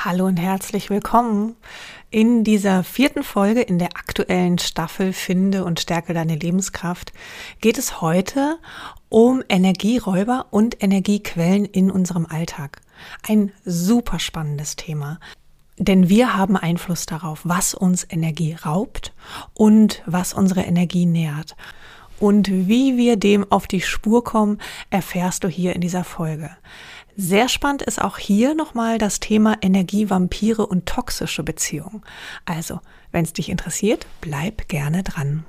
Hallo und herzlich willkommen. In dieser 4. Folge in der aktuellen Staffel Finde und stärke deine Lebenskraft geht es heute um Energieräuber und Energiequellen in unserem Alltag. Ein super spannendes Thema, denn wir haben Einfluss darauf, was uns Energie raubt und was unsere Energie nährt. Und wie wir dem auf die Spur kommen, erfährst du hier in dieser Folge. Sehr spannend ist auch hier nochmal das Thema Energievampire und toxische Beziehungen. Also, wenn es dich interessiert, bleib gerne dran.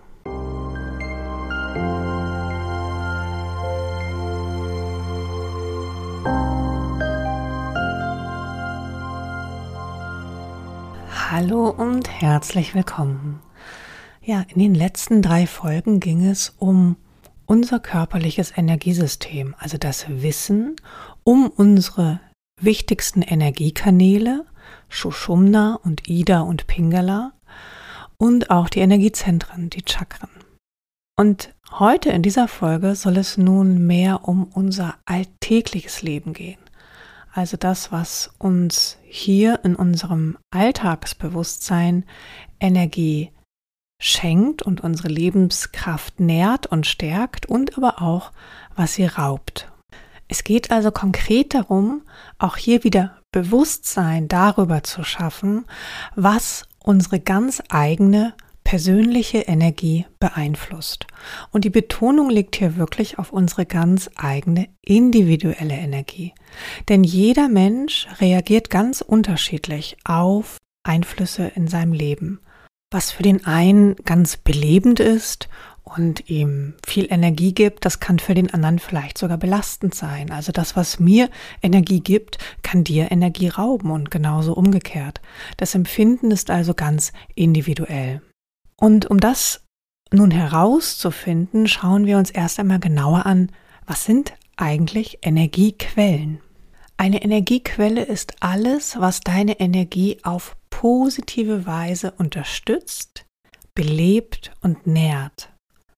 Hallo und herzlich willkommen. Ja, in den letzten 3 Folgen ging es um unser körperliches Energiesystem, also das Wissen um unsere wichtigsten Energiekanäle, Sushumna und Ida und Pingala und auch die Energiezentren, die Chakren. Und heute in dieser Folge soll es nun mehr um unser alltägliches Leben gehen. Also das, was uns hier in unserem Alltagsbewusstsein Energie schenkt und unsere Lebenskraft nährt und stärkt und aber auch, was sie raubt. Es geht also konkret darum, auch hier wieder Bewusstsein darüber zu schaffen, was unsere ganz eigene persönliche Energie beeinflusst. Und die Betonung liegt hier wirklich auf unsere ganz eigene individuelle Energie. Denn jeder Mensch reagiert ganz unterschiedlich auf Einflüsse in seinem Leben. Was für den einen ganz belebend ist und ihm viel Energie gibt, das kann für den anderen vielleicht sogar belastend sein. Also das, was mir Energie gibt, kann dir Energie rauben und genauso umgekehrt. Das Empfinden ist also ganz individuell. Und um das nun herauszufinden, schauen wir uns erst einmal genauer an, was sind eigentlich Energiequellen? Eine Energiequelle ist alles, was deine Energie auf positive Weise unterstützt, belebt und nährt.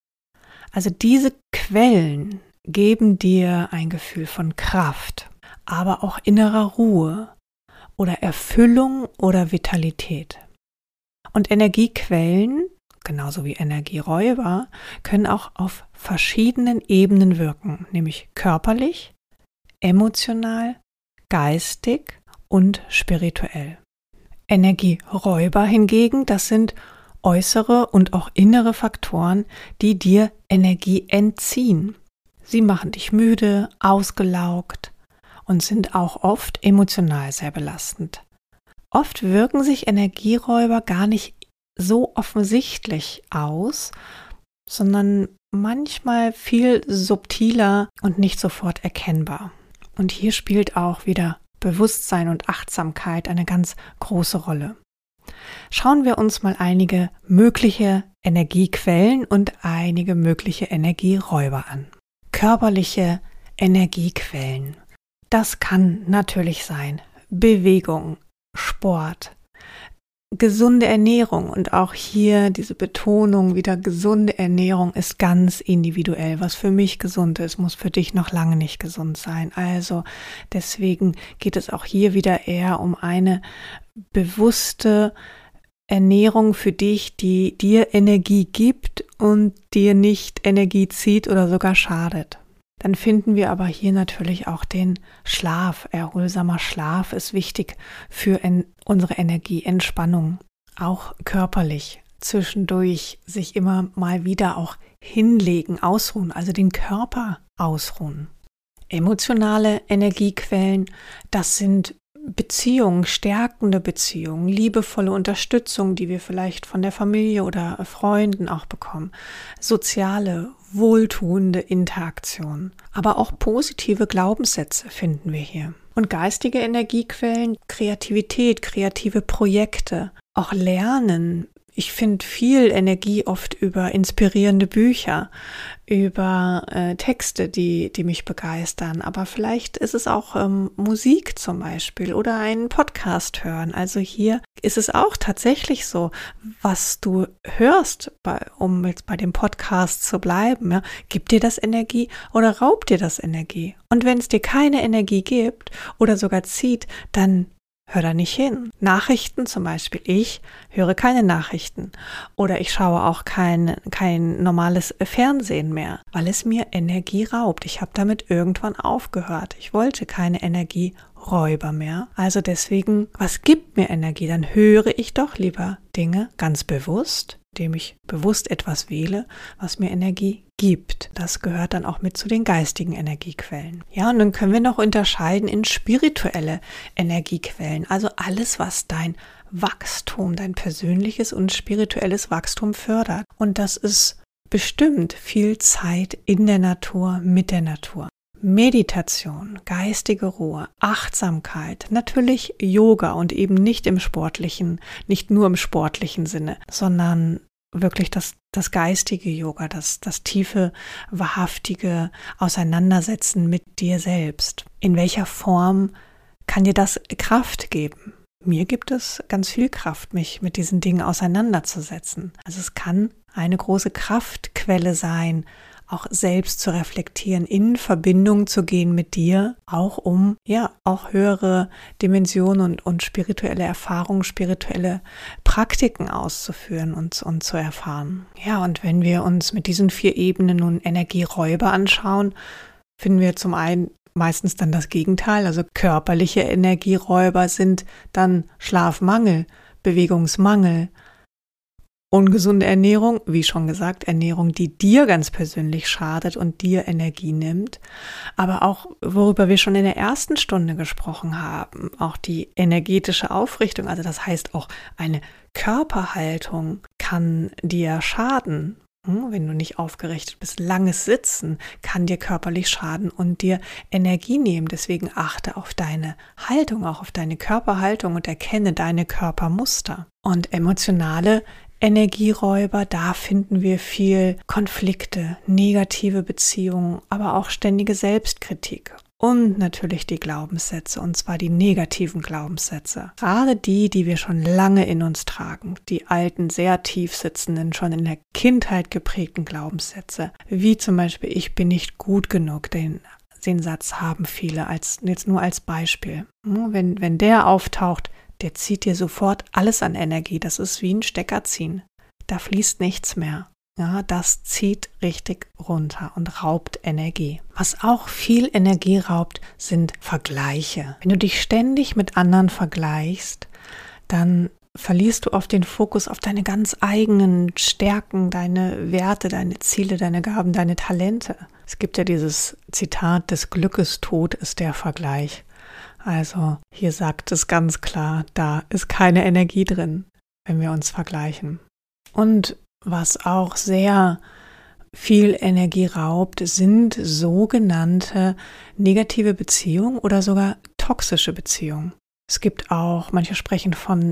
Also diese Quellen geben dir ein Gefühl von Kraft, aber auch innerer Ruhe oder Erfüllung oder Vitalität. Und Energiequellen, genauso wie Energieräuber, können auch auf verschiedenen Ebenen wirken, nämlich körperlich, emotional, geistig und spirituell. Energieräuber hingegen, das sind äußere und auch innere Faktoren, die dir Energie entziehen. Sie machen dich müde, ausgelaugt und sind auch oft emotional sehr belastend. Oft wirken sich Energieräuber gar nicht so offensichtlich aus, sondern manchmal viel subtiler und nicht sofort erkennbar. Und hier spielt auch wieder Bewusstsein und Achtsamkeit eine ganz große Rolle. Schauen wir uns mal einige mögliche Energiequellen und einige mögliche Energieräuber an. Körperliche Energiequellen. Das kann natürlich sein Bewegung, Sport, gesunde Ernährung und auch hier diese Betonung wieder, gesunde Ernährung ist ganz individuell. Was für mich gesund ist, muss für dich noch lange nicht gesund sein. Also deswegen geht es auch hier wieder eher um eine bewusste Ernährung für dich, die dir Energie gibt und dir nicht Energie zieht oder sogar schadet. Dann finden wir aber hier natürlich auch den Schlaf. Erholsamer Schlaf ist wichtig für unsere Energie, Entspannung, auch körperlich. Zwischendurch sich immer mal wieder auch hinlegen, ausruhen, also den Körper ausruhen. Emotionale Energiequellen, das sind Beziehungen, stärkende Beziehungen, liebevolle Unterstützung, die wir vielleicht von der Familie oder Freunden auch bekommen, soziale, wohltuende Interaktion, aber auch positive Glaubenssätze finden wir hier. Und geistige Energiequellen, Kreativität, kreative Projekte, auch Lernen. Ich finde viel Energie oft über inspirierende Bücher, über Texte, die mich begeistern. Aber vielleicht ist es auch Musik zum Beispiel oder einen Podcast hören. Also hier ist es auch tatsächlich so, was du hörst, um jetzt bei dem Podcast zu bleiben. Ja, gibt dir das Energie oder raubt dir das Energie? Und wenn es dir keine Energie gibt oder sogar zieht, dann hör da nicht hin. Nachrichten zum Beispiel, ich höre keine Nachrichten oder ich schaue auch kein normales Fernsehen mehr, weil es mir Energie raubt. Ich habe damit irgendwann aufgehört. Ich wollte keine Energieräuber mehr. Also deswegen, was gibt mir Energie? Dann höre ich doch lieber Dinge ganz bewusst, indem ich bewusst etwas wähle, was mir Energie gibt. Das gehört dann auch mit zu den geistigen Energiequellen. Ja, und dann können wir noch unterscheiden in spirituelle Energiequellen. Also alles, was dein Wachstum, dein persönliches und spirituelles Wachstum fördert. Und das ist bestimmt viel Zeit in der Natur, mit der Natur. Meditation, geistige Ruhe, Achtsamkeit, natürlich Yoga und eben nicht nur im sportlichen Sinne, sondern wirklich das geistige Yoga, das tiefe, wahrhaftige Auseinandersetzen mit dir selbst. In welcher Form kann dir das Kraft geben? Mir gibt es ganz viel Kraft, mich mit diesen Dingen auseinanderzusetzen. Also es kann eine große Kraftquelle sein, auch selbst zu reflektieren, in Verbindung zu gehen mit dir, auch um auch höhere Dimensionen und spirituelle Erfahrungen, spirituelle Praktiken auszuführen und zu erfahren. Ja, und wenn wir uns mit diesen 4 Ebenen nun Energieräuber anschauen, finden wir zum einen meistens dann das Gegenteil, also körperliche Energieräuber sind dann Schlafmangel, Bewegungsmangel, ungesunde Ernährung, wie schon gesagt, Ernährung, die dir ganz persönlich schadet und dir Energie nimmt, aber auch, worüber wir schon in der ersten Stunde gesprochen haben, auch die energetische Aufrichtung, also das heißt auch eine Körperhaltung kann dir schaden. Wenn du nicht aufgerichtet bist, langes Sitzen kann dir körperlich schaden und dir Energie nehmen. Deswegen achte auf deine Haltung, auch auf deine Körperhaltung und erkenne deine Körpermuster. Und emotionale Energieräuber, da finden wir viel Konflikte, negative Beziehungen, aber auch ständige Selbstkritik. Und natürlich die Glaubenssätze, und zwar die negativen Glaubenssätze. Gerade die wir schon lange in uns tragen, die alten, sehr tief sitzenden, schon in der Kindheit geprägten Glaubenssätze, wie zum Beispiel, ich bin nicht gut genug, den Satz haben viele, jetzt nur als Beispiel. Wenn der auftaucht, der zieht dir sofort alles an Energie, das ist wie ein Stecker ziehen. Da fließt nichts mehr. Ja, das zieht richtig runter und raubt Energie. Was auch viel Energie raubt, sind Vergleiche. Wenn du dich ständig mit anderen vergleichst, dann verlierst du oft den Fokus auf deine ganz eigenen Stärken, deine Werte, deine Ziele, deine Gaben, deine Talente. Es gibt ja dieses Zitat, des Glückes Tod ist der Vergleich. Also hier sagt es ganz klar, da ist keine Energie drin, wenn wir uns vergleichen. Und was auch sehr viel Energie raubt, sind sogenannte negative Beziehungen oder sogar toxische Beziehungen. Es gibt auch, manche sprechen von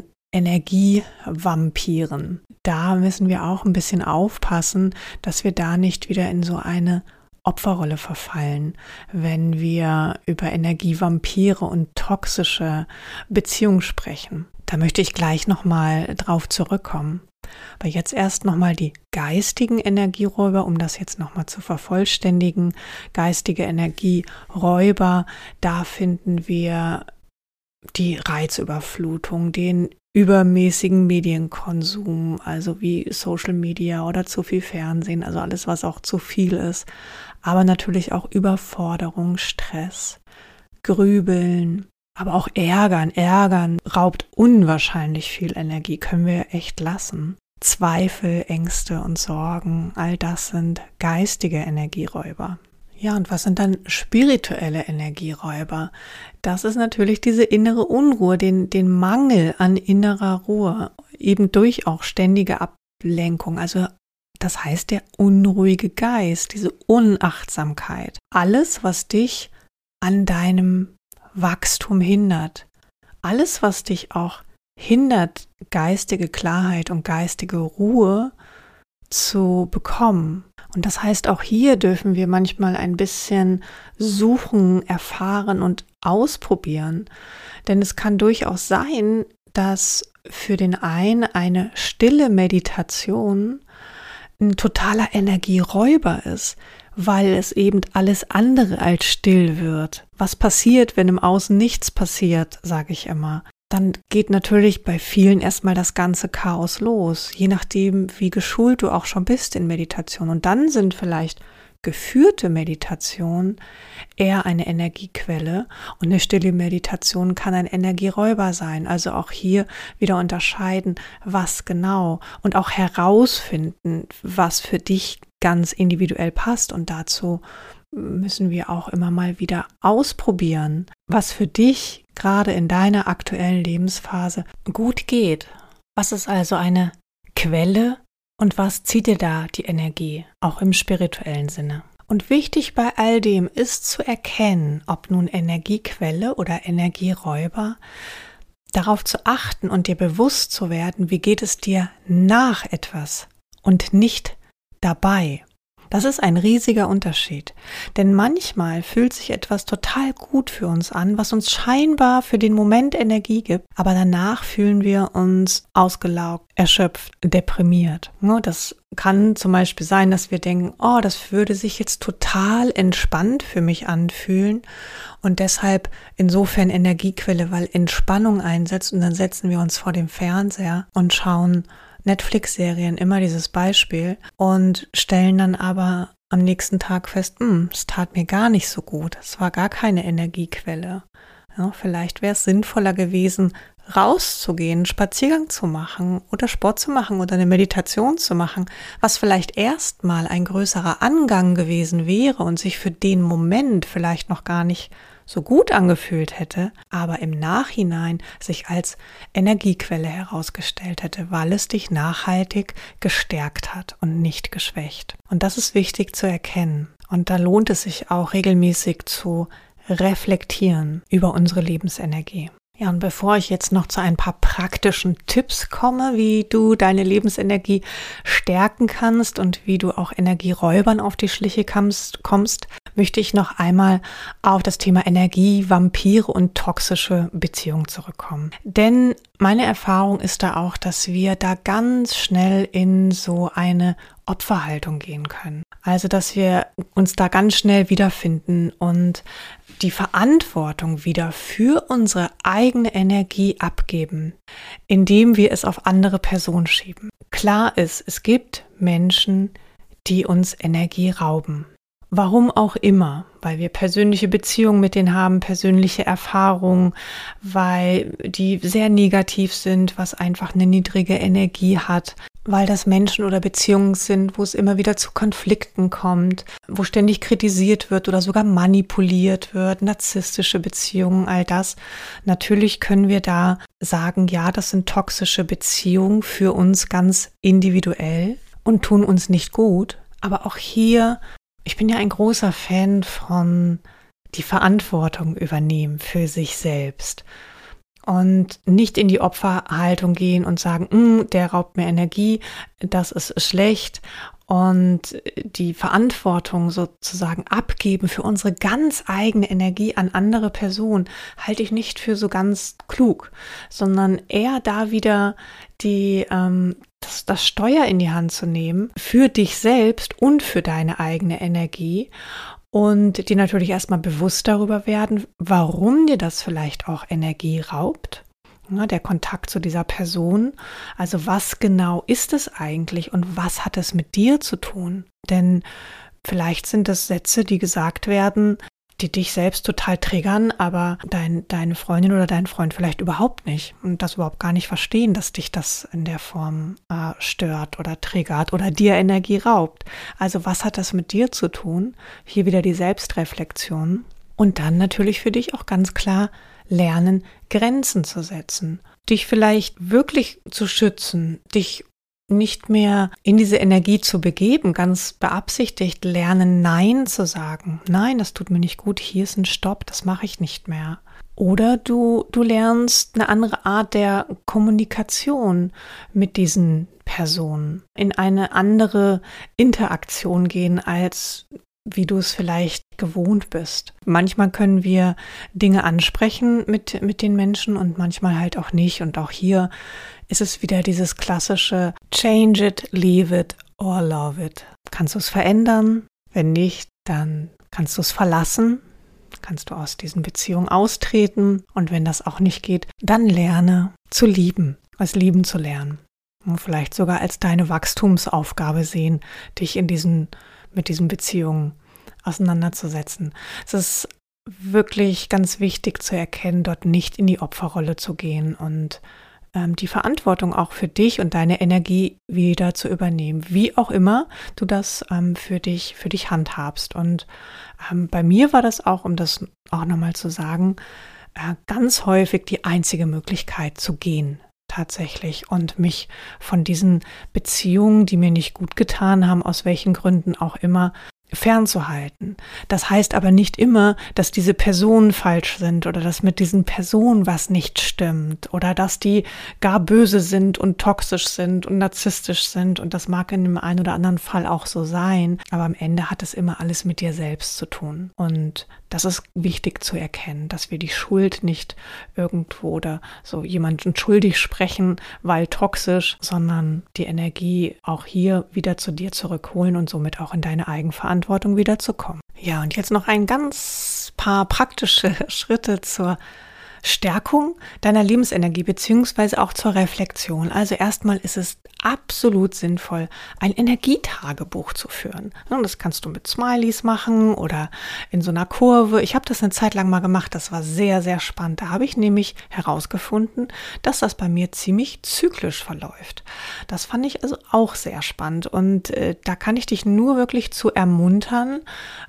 Energievampiren. Da müssen wir auch ein bisschen aufpassen, dass wir da nicht wieder in so eine Opferrolle verfallen, wenn wir über Energievampire und toxische Beziehungen sprechen. Da möchte ich gleich nochmal drauf zurückkommen. Aber jetzt erst nochmal die geistigen Energieräuber, um das jetzt nochmal zu vervollständigen. Geistige Energieräuber, da finden wir die Reizüberflutung, den übermäßigen Medienkonsum, also wie Social Media oder zu viel Fernsehen, also alles, was auch zu viel ist. Aber natürlich auch Überforderung, Stress, Grübeln, aber auch Ärgern. Ärgern raubt unwahrscheinlich viel Energie, können wir echt lassen. Zweifel, Ängste und Sorgen, all das sind geistige Energieräuber. Ja, und was sind dann spirituelle Energieräuber? Das ist natürlich diese innere Unruhe, den Mangel an innerer Ruhe, eben durch auch ständige Ablenkung. Also das heißt der unruhige Geist, diese Unachtsamkeit. Alles, was dich an deinem Wachstum hindert. Alles, was dich auch hindert, geistige Klarheit und geistige Ruhe zu bekommen. Und das heißt, auch hier dürfen wir manchmal ein bisschen suchen, erfahren und ausprobieren. Denn es kann durchaus sein, dass für den einen eine stille Meditation ein totaler Energieräuber ist, weil es eben alles andere als still wird. Was passiert, wenn im Außen nichts passiert, sage ich immer. dann geht natürlich bei vielen erstmal das ganze Chaos los, je nachdem, wie geschult du auch schon bist in Meditation. Und dann sind vielleicht geführte Meditation eher eine Energiequelle und eine stille Meditation kann ein Energieräuber sein. Also auch hier wieder unterscheiden, was genau und auch herausfinden, was für dich ganz individuell passt. Und dazu müssen wir auch immer mal wieder ausprobieren, was für dich gerade in deiner aktuellen Lebensphase gut geht. Was ist also eine Quelle und was zieht dir da die Energie, auch im spirituellen Sinne? Und wichtig bei all dem ist zu erkennen, ob nun Energiequelle oder Energieräuber, darauf zu achten und dir bewusst zu werden, wie geht es dir nach etwas und nicht dabei. Das ist ein riesiger Unterschied, denn manchmal fühlt sich etwas total gut für uns an, was uns scheinbar für den Moment Energie gibt, aber danach fühlen wir uns ausgelaugt, erschöpft, deprimiert. Das kann zum Beispiel sein, dass wir denken, oh, das würde sich jetzt total entspannt für mich anfühlen und deshalb insofern Energiequelle, weil Entspannung einsetzt und dann setzen wir uns vor dem Fernseher und schauen Netflix-Serien, immer dieses Beispiel, und stellen dann aber am nächsten Tag fest, es tat mir gar nicht so gut, es war gar keine Energiequelle. Ja, vielleicht wäre es sinnvoller gewesen, rauszugehen, einen Spaziergang zu machen oder Sport zu machen oder eine Meditation zu machen, was vielleicht erstmal ein größerer Angang gewesen wäre und sich für den Moment vielleicht noch gar nicht so gut angefühlt hätte, aber im Nachhinein sich als Energiequelle herausgestellt hätte, weil es dich nachhaltig gestärkt hat und nicht geschwächt. Und das ist wichtig zu erkennen. Und da lohnt es sich auch regelmäßig zu reflektieren über unsere Lebensenergie. Ja, und bevor ich jetzt noch zu ein paar praktischen Tipps komme, wie du deine Lebensenergie stärken kannst und wie du auch Energieräubern auf die Schliche kommst, möchte ich noch einmal auf das Thema Energie, Vampire und toxische Beziehungen zurückkommen. Denn meine Erfahrung ist da auch, dass wir da ganz schnell in so eine Opferhaltung gehen können. Also, dass wir uns da ganz schnell wiederfinden und die Verantwortung wieder für unsere eigene Energie abgeben, indem wir es auf andere Personen schieben. Klar ist, es gibt Menschen, die uns Energie rauben. Warum auch immer, weil wir persönliche Beziehungen mit denen haben, persönliche Erfahrungen, weil die sehr negativ sind, was einfach eine niedrige Energie hat, weil das Menschen oder Beziehungen sind, wo es immer wieder zu Konflikten kommt, wo ständig kritisiert wird oder sogar manipuliert wird, narzisstische Beziehungen, all das. Natürlich können wir da sagen, ja, das sind toxische Beziehungen für uns ganz individuell und tun uns nicht gut, aber auch hier, ich bin ja ein großer Fan von die Verantwortung übernehmen für sich selbst und nicht in die Opferhaltung gehen und sagen, der raubt mir Energie, das ist schlecht und die Verantwortung sozusagen abgeben für unsere ganz eigene Energie an andere Personen halte ich nicht für so ganz klug, sondern eher da wieder das Steuer in die Hand zu nehmen für dich selbst und für deine eigene Energie und dir natürlich erstmal bewusst darüber werden, warum dir das vielleicht auch Energie raubt. Ja, der Kontakt zu dieser Person, also was genau ist es eigentlich und was hat es mit dir zu tun? Denn vielleicht sind es Sätze, die gesagt werden, die dich selbst total triggern, aber deine Freundin oder dein Freund vielleicht überhaupt nicht und das überhaupt gar nicht verstehen, dass dich das in der Form stört oder triggert oder dir Energie raubt. Also was hat das mit dir zu tun? Hier wieder die Selbstreflexion und dann natürlich für dich auch ganz klar lernen, Grenzen zu setzen, dich vielleicht wirklich zu schützen, dich nicht mehr in diese Energie zu begeben, ganz beabsichtigt lernen, Nein zu sagen. Nein, das tut mir nicht gut, hier ist ein Stopp, das mache ich nicht mehr. Oder du lernst eine andere Art der Kommunikation mit diesen Personen, in eine andere Interaktion gehen, als wie du es vielleicht gewohnt bist. Manchmal können wir Dinge ansprechen mit den Menschen und manchmal halt auch nicht. Und auch hier ist es wieder dieses klassische Change it, leave it or love it. Kannst du es verändern? Wenn nicht, dann kannst du es verlassen. kannst du aus diesen Beziehungen austreten. Und wenn das auch nicht geht, dann lerne zu lieben, es lieben zu lernen. Und vielleicht sogar als deine Wachstumsaufgabe sehen, dich mit diesen Beziehungen auseinanderzusetzen. Es ist wirklich ganz wichtig zu erkennen, dort nicht in die Opferrolle zu gehen und die Verantwortung auch für dich und deine Energie wieder zu übernehmen, wie auch immer du das für dich handhabst. Und bei mir war das auch, um das auch nochmal zu sagen, ganz häufig die einzige Möglichkeit zu gehen. Tatsächlich und mich von diesen Beziehungen, die mir nicht gut getan haben, aus welchen Gründen auch immer, fernzuhalten. Das heißt aber nicht immer, dass diese Personen falsch sind oder dass mit diesen Personen was nicht stimmt oder dass die gar böse sind und toxisch sind und narzisstisch sind, und das mag in dem einen oder anderen Fall auch so sein, aber am Ende hat es immer alles mit dir selbst zu tun, und das ist wichtig zu erkennen, dass wir die Schuld nicht irgendwo oder so jemanden schuldig sprechen, weil toxisch, sondern die Energie auch hier wieder zu dir zurückholen und somit auch in deine Eigenverantwortung wieder zu kommen. Ja, und jetzt noch ein ganz paar praktische Schritte zur Stärkung deiner Lebensenergie beziehungsweise auch zur Reflexion. Also erstmal ist es absolut sinnvoll, ein Energietagebuch zu führen. Und das kannst du mit Smileys machen oder in so einer Kurve. Ich habe das eine Zeit lang mal gemacht, das war sehr, sehr spannend. Da habe ich nämlich herausgefunden, dass das bei mir ziemlich zyklisch verläuft. Das fand ich also auch sehr spannend, und da kann ich dich nur wirklich zu ermuntern,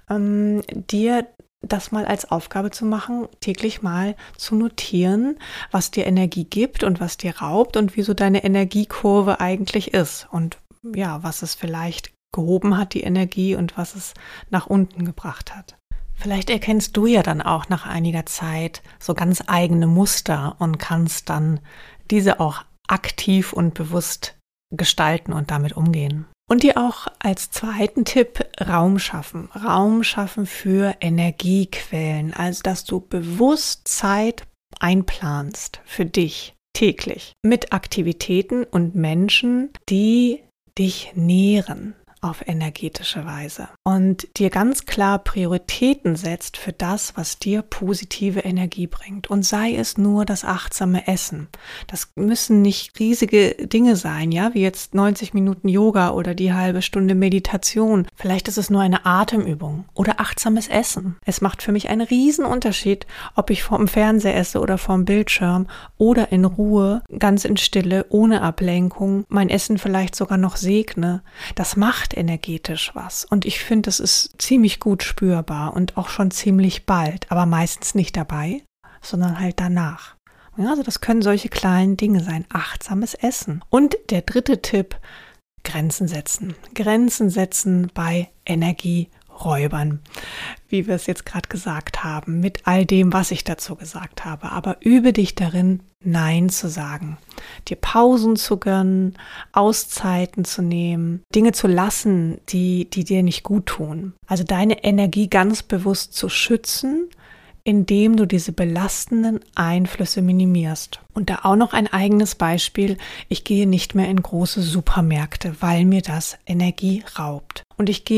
dir das mal als Aufgabe zu machen, täglich mal zu notieren, was dir Energie gibt und was dir raubt und wie so deine Energiekurve eigentlich ist und ja, was es vielleicht gehoben hat, die Energie, und was es nach unten gebracht hat. Vielleicht erkennst du ja dann auch nach einiger Zeit so ganz eigene Muster und kannst dann diese auch aktiv und bewusst gestalten und damit umgehen. Und dir auch als zweiten Tipp Raum schaffen. Raum schaffen für Energiequellen. Also, dass du bewusst Zeit einplanst für dich täglich mit Aktivitäten und Menschen, die dich nähren auf energetische Weise und dir ganz klar Prioritäten setzt für das, was dir positive Energie bringt. Und sei es nur das achtsame Essen. Das müssen nicht riesige Dinge sein, ja, wie jetzt 90 Minuten Yoga oder die halbe Stunde Meditation. Vielleicht ist es nur eine Atemübung oder achtsames Essen. Es macht für mich einen riesen Unterschied, ob ich vorm Fernseher esse oder vorm Bildschirm oder in Ruhe, ganz in Stille, ohne Ablenkung, mein Essen vielleicht sogar noch segne. Das macht energetisch was, und ich finde, es ist ziemlich gut spürbar und auch schon ziemlich bald, aber meistens nicht dabei, sondern halt danach. Ja, also das können solche kleinen Dinge sein, achtsames Essen. Und der dritte Tipp, Grenzen setzen. Grenzen setzen bei Energieräubern, wie wir es jetzt gerade gesagt haben, mit all dem, was ich dazu gesagt habe. Aber übe dich darin, Nein zu sagen, dir Pausen zu gönnen, Auszeiten zu nehmen, Dinge zu lassen, die dir nicht gut tun. Also deine Energie ganz bewusst zu schützen, indem du diese belastenden Einflüsse minimierst. Und da auch noch ein eigenes Beispiel: Ich gehe nicht mehr in große Supermärkte, weil mir das Energie raubt. Und ich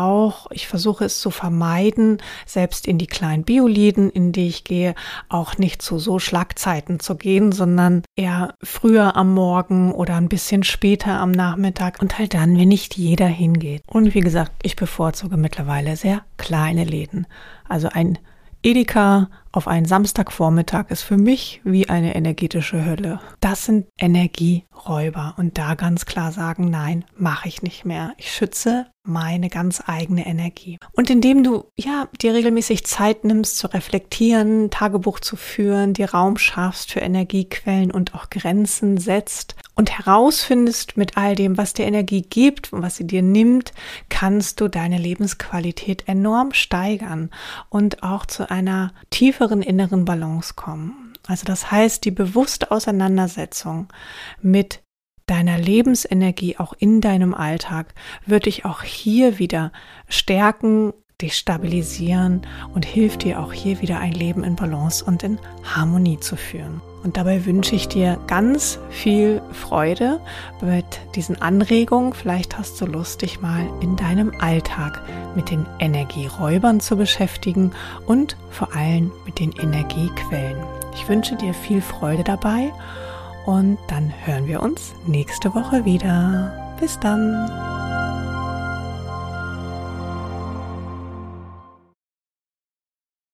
versuche es zu vermeiden, selbst in die kleinen Bioläden, in die ich gehe, auch nicht zu so Schlagzeiten zu gehen, sondern eher früher am Morgen oder ein bisschen später am Nachmittag und halt dann, wenn nicht jeder hingeht. Und wie gesagt, ich bevorzuge mittlerweile sehr kleine Läden. Also ein Edeka auf einen Samstagvormittag ist für mich wie eine energetische Hölle. Das sind Energieräuber, und da ganz klar sagen, nein, mache ich nicht mehr. Ich schütze meine ganz eigene Energie. Und indem du dir regelmäßig Zeit nimmst zu reflektieren, Tagebuch zu führen, dir Raum schaffst für Energiequellen und auch Grenzen setzt und herausfindest mit all dem, was dir Energie gibt und was sie dir nimmt, kannst du deine Lebensqualität enorm steigern und auch zu einer tieferen inneren Balance kommen. Also das heißt, die bewusste Auseinandersetzung mit deiner Lebensenergie auch in deinem Alltag wird dich auch hier wieder stärken, dich stabilisieren und hilft dir auch hier wieder ein Leben in Balance und in Harmonie zu führen. Und dabei wünsche ich dir ganz viel Freude mit diesen Anregungen. Vielleicht hast du Lust, dich mal in deinem Alltag mit den Energieräubern zu beschäftigen und vor allem mit den Energiequellen. Ich wünsche dir viel Freude dabei und dann hören wir uns nächste Woche wieder. Bis dann!